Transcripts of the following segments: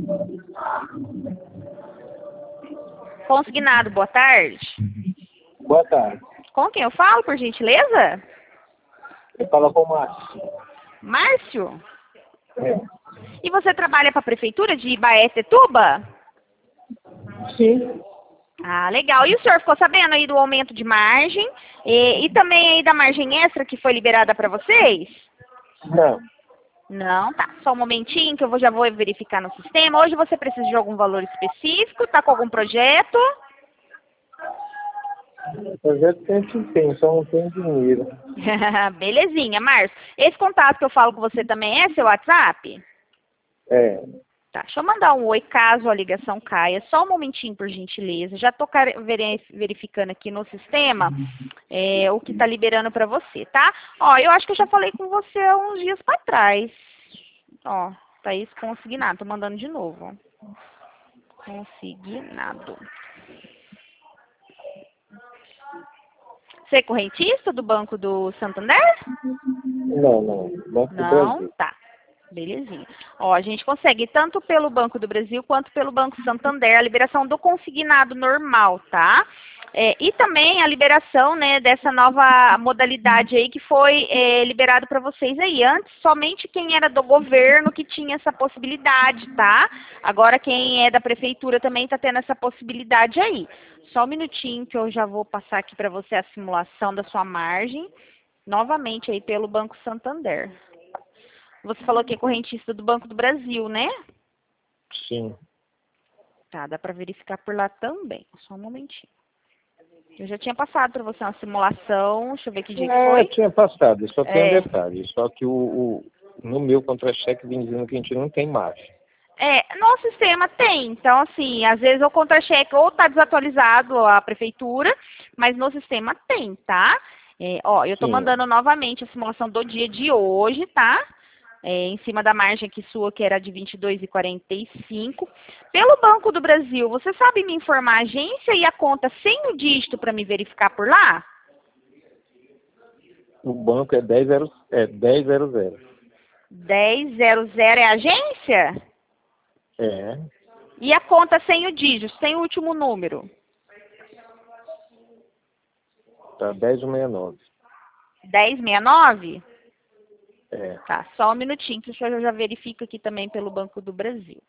Consignado, boa tarde. Boa tarde. Com quem eu falo, por gentileza? Eu falo com o Márcio. Márcio? É. E você trabalha para a prefeitura de Ibaetetuba? Sim. Ah, legal. E o senhor ficou sabendo aí do aumento de margem e também aí da margem extra que foi liberada para vocês? Não. Não, tá. Só um momentinho que já vou verificar no sistema. Hoje você precisa de algum valor específico? Tá com algum projeto? O projeto que a gente tem, só não tem dinheiro. Belezinha, Márcio. Esse contato que eu falo com você também é seu WhatsApp? É. Tá, deixa eu mandar um oi caso a ligação caia. Só um momentinho, por gentileza. Já tô verificando aqui no sistema o que tá liberando para você, tá? Ó, eu acho que eu já falei com você há uns dias para trás. Ó, tá isso consignado. Tô mandando de novo. Consignado. Você é correntista do Banco do Santander? Não. Banco do Não, Brasil. tá. Belezinha. Ó, a gente consegue tanto pelo Banco do Brasil quanto pelo Banco Santander a liberação do consignado normal, tá? E também a liberação, né, dessa nova modalidade aí que foi liberado para vocês aí. Antes, somente quem era do governo que tinha essa possibilidade, tá? Agora quem é da prefeitura também está tendo essa possibilidade aí. Só um minutinho que eu já vou passar aqui para você a simulação da sua margem, novamente aí pelo Banco Santander. Você falou que é correntista do Banco do Brasil, né? Sim. Tá, dá para verificar por lá também. Só um momentinho. Eu já tinha passado para você uma simulação. Deixa eu ver que dia que foi. Tinha passado. Só tem um É. detalhe. Só que no meu contra-cheque vem dizendo que a gente não tem margem. No sistema tem. Então, assim, às vezes o contra-cheque ou tá desatualizado a prefeitura, mas no sistema tem, tá? Ó, eu tô Sim. mandando novamente a simulação do dia de hoje, tá? Em cima da margem aqui sua, que era de 22,45. Pelo Banco do Brasil, você sabe me informar a agência e a conta sem o dígito para me verificar por lá? O banco é 1000. 1000 é a agência? É. E a conta sem o dígito, sem o último número? Tá 10,69. 1069? É. Tá, só um minutinho que eu já verifico aqui também pelo Banco do Brasil.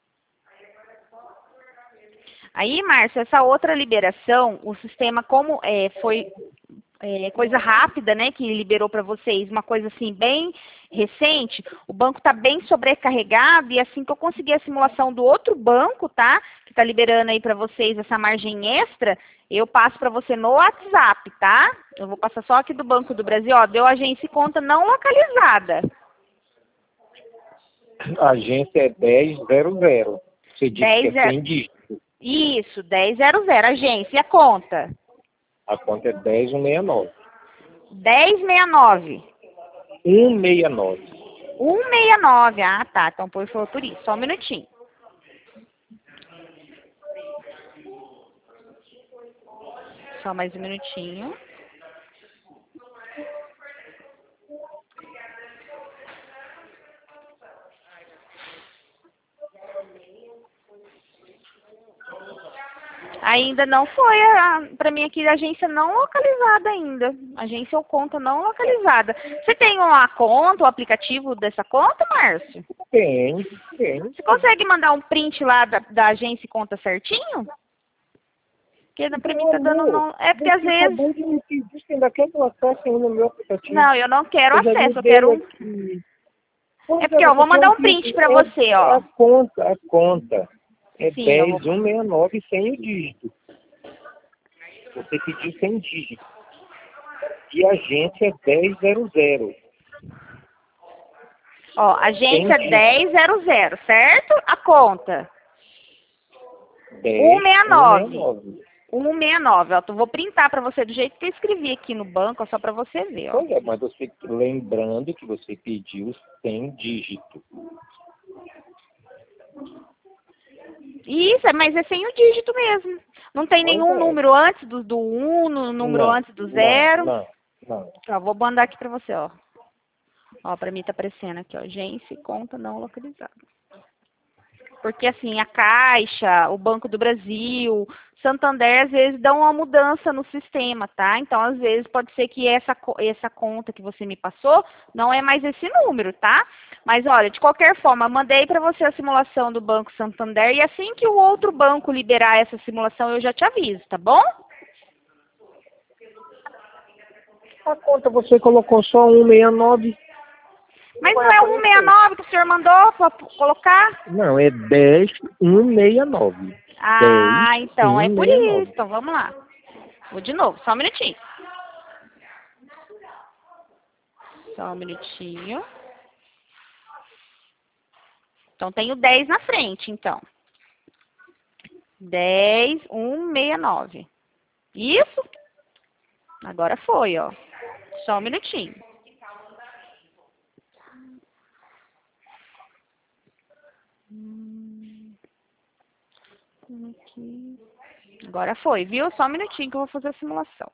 Aí, Márcio, essa outra liberação, o sistema como foi coisa rápida, né, que liberou para vocês, uma coisa assim bem recente, o banco está bem sobrecarregado e assim que eu conseguir a simulação do outro banco, tá, que está liberando aí para vocês essa margem extra, eu passo para você no WhatsApp, tá? Eu vou passar só aqui do Banco do Brasil, ó, deu agência e conta não localizada. A agência é 1000. Você disse que é 10 sem dígito. Isso, 1000, agência, e a conta? A conta é 10169. 1069. 169. 169, ah tá, então foi por isso, só um minutinho. Só mais um minutinho. Ainda não foi para mim aqui, agência não localizada ainda. Agência ou conta não localizada. Você tem uma conta, o aplicativo dessa conta, Márcio? Tem. Você consegue mandar um print lá da agência e conta certinho? Porque pra mim tá dando não. É porque às vezes. Você ainda quer que eu acesse no meu aplicativo? Não, eu não quero Eu já acesso, eu mudei quero. aqui. É porque eu vou mandar um print pra você, ó. A conta é Sim, eu vou. 10169 sem o dígito. Você pediu sem dígito. E a agência é 1000. Ó, agência Sem 1000, certo? A conta. 169. 169. 169, ó. Eu vou printar pra você do jeito que eu escrevi aqui no banco, só pra você ver, ó. Pois é, mas você lembrando que você pediu sem dígito. Isso, mas é sem o dígito mesmo. Não tem Pois nenhum é. número antes do 1, número Não, antes do 0. não. Ó, vou mandar aqui pra você, ó. Ó, pra mim tá aparecendo aqui, ó. Agência e conta não localizada. Porque, assim, a Caixa, o Banco do Brasil, Santander, às vezes dão uma mudança no sistema, tá? Então, às vezes, pode ser que essa conta que você me passou não é mais esse número, tá? Mas, olha, de qualquer forma, mandei para você a simulação do Banco Santander e assim que o outro banco liberar essa simulação, eu já te aviso, tá bom? A conta você colocou só 169. Mas não é 169 que o senhor mandou para colocar? Não, é 10169. Ah, então é por 10169. isso. Então, vamos lá. Vou de novo, só um minutinho. Só um minutinho. Então, tenho 10 na frente, então. 10,169. Isso? Agora foi, ó. Só um minutinho. Aqui. Agora foi, viu? Só um minutinho que eu vou fazer a simulação.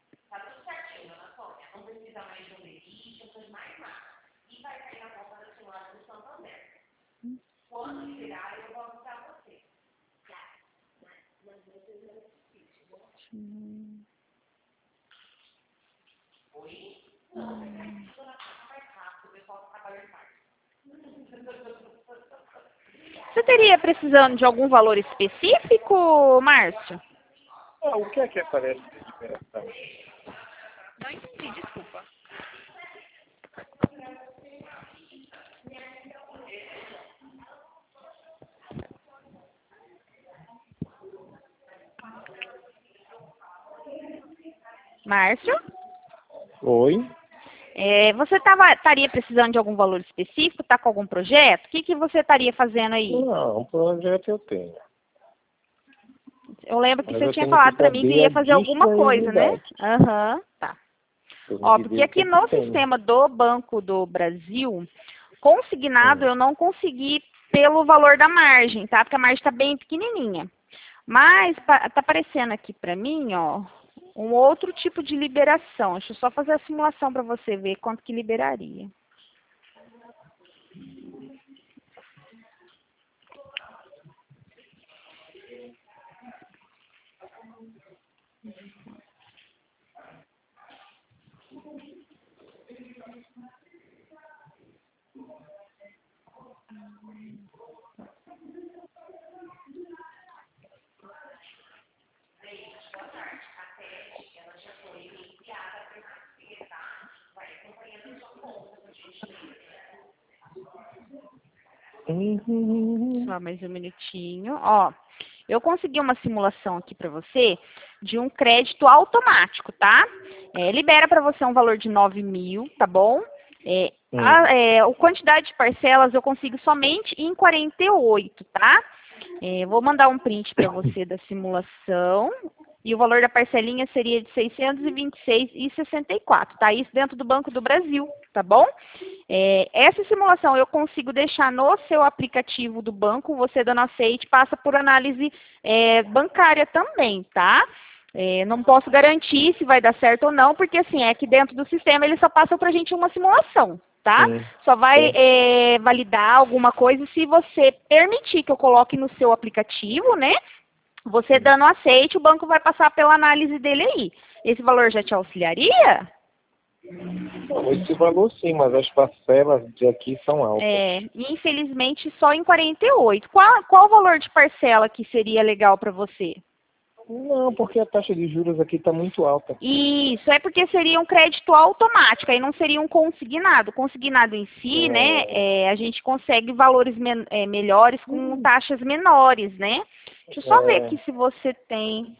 Você teria precisando de algum valor específico, Márcio? Ah, o que é que aparece de liberação? Não entendi, desculpa. Márcio? Oi? Você estaria precisando de algum valor específico? Está com algum projeto? O que você estaria fazendo aí? Não, um projeto eu tenho. Eu lembro que Mas você eu tinha tenho que falado para mim que saber a ia fazer alguma coisa, né? disponibilidade. Aham, tá. Eu Ó, tenho que porque ver o que aqui é que no tem. sistema do Banco do Brasil, consignado Hum. eu não consegui pelo valor da margem, tá? Porque a margem está bem pequenininha. Mas tá aparecendo aqui para mim, ó, um outro tipo de liberação. Deixa eu só fazer a simulação para você ver quanto que liberaria. Só mais um minutinho. Ó, eu consegui uma simulação aqui para você de um crédito automático, tá? Libera para você um valor de 9.000, tá bom? A quantidade de parcelas eu consigo somente em 48, tá? Vou mandar um print para você da simulação. E o valor da parcelinha seria de R$ 626,64, tá? Isso dentro do Banco do Brasil, tá bom? Essa simulação eu consigo deixar no seu aplicativo do banco, você dando aceite, passa por análise bancária também, tá? Não posso garantir se vai dar certo ou não, porque assim, é que dentro do sistema ele só passa pra gente uma simulação, tá? Só vai validar alguma coisa se você permitir que eu coloque no seu aplicativo, né? Você dando aceite, o banco vai passar pela análise dele aí. Esse valor já te auxiliaria? Não, esse valor sim, mas as parcelas de aqui são altas. Infelizmente só em 48. Qual o valor de parcela que seria legal para você? Não, porque a taxa de juros aqui está muito alta. Isso, é porque seria um crédito automático, aí não seria um consignado. Consignado em si, né, a gente consegue valores melhores com taxas menores, né? Deixa eu só ver aqui se você tem...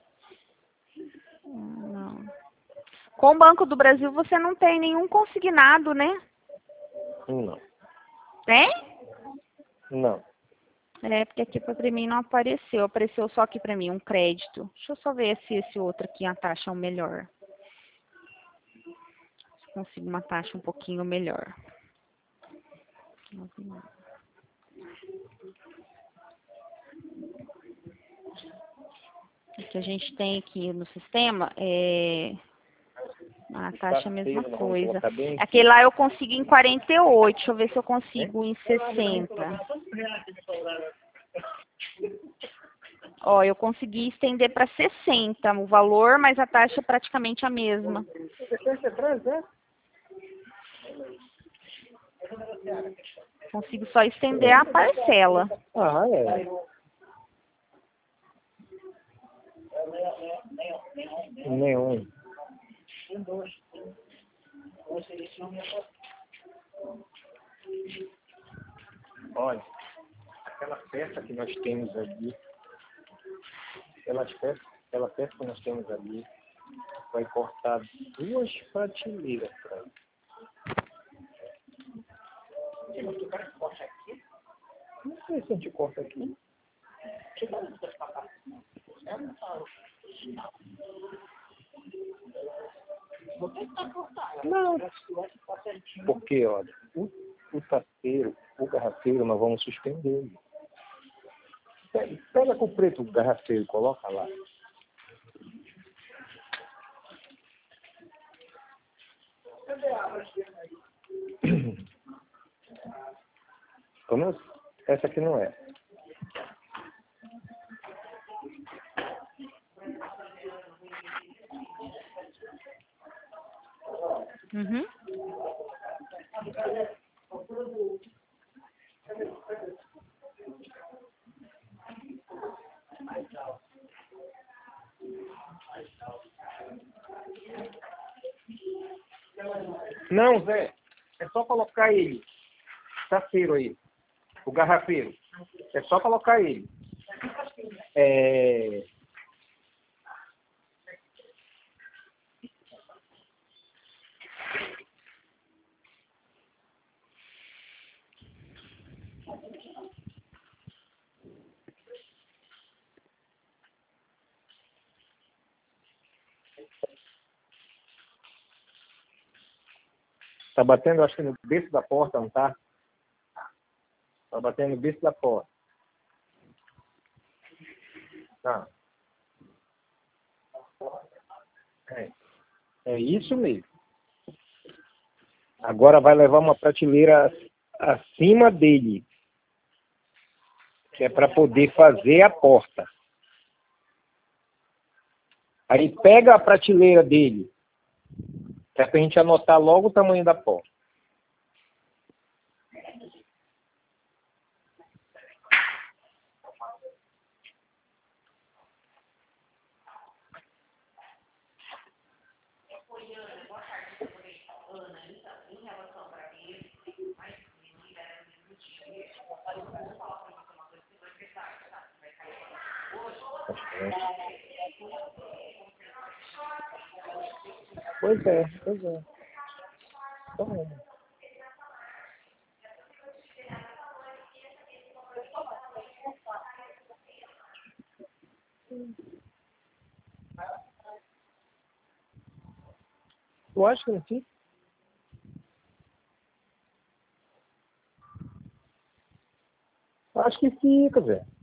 Não. Com o Banco do Brasil você não tem nenhum consignado, né? Não. Tem? Não. Porque aqui para mim não apareceu. Apareceu só aqui para mim um crédito. Deixa eu só ver se esse outro aqui a taxa é o melhor. Se consigo uma taxa um pouquinho melhor. O que a gente tem aqui no sistema a taxa é a mesma coisa. Aquele lá eu consigo em 48. Deixa eu ver se eu consigo em 60. Ó, eu consegui estender para 60 o valor, mas a taxa é praticamente a mesma. Consigo só estender a parcela. Ah, é. Nenhum. Olha, aquela peça que nós temos ali, aquela peça que nós temos ali, vai cortar 2 prateleiras para ele. Não sei se a gente corta aqui. Não. Porque, olha, o tapeiro, o garrafeiro, nós vamos suspender. Pega com o preto o garrafeiro e coloca lá. Essa aqui não é. Uhum. Não, Zé. É só colocar ele. Tapeiro aí. O garrafeiro. É só colocar ele. Tá batendo, acho que no berço da porta, não tá? Tá batendo no berço da porta. Tá. É isso mesmo. Agora vai levar uma prateleira acima dele, que é para poder fazer a porta. Aí pega a prateleira dele, que é para a gente anotar logo o tamanho da porta. Pois é, pois é. Tá bom. Eu acho que não fica. Acho que fica, velho.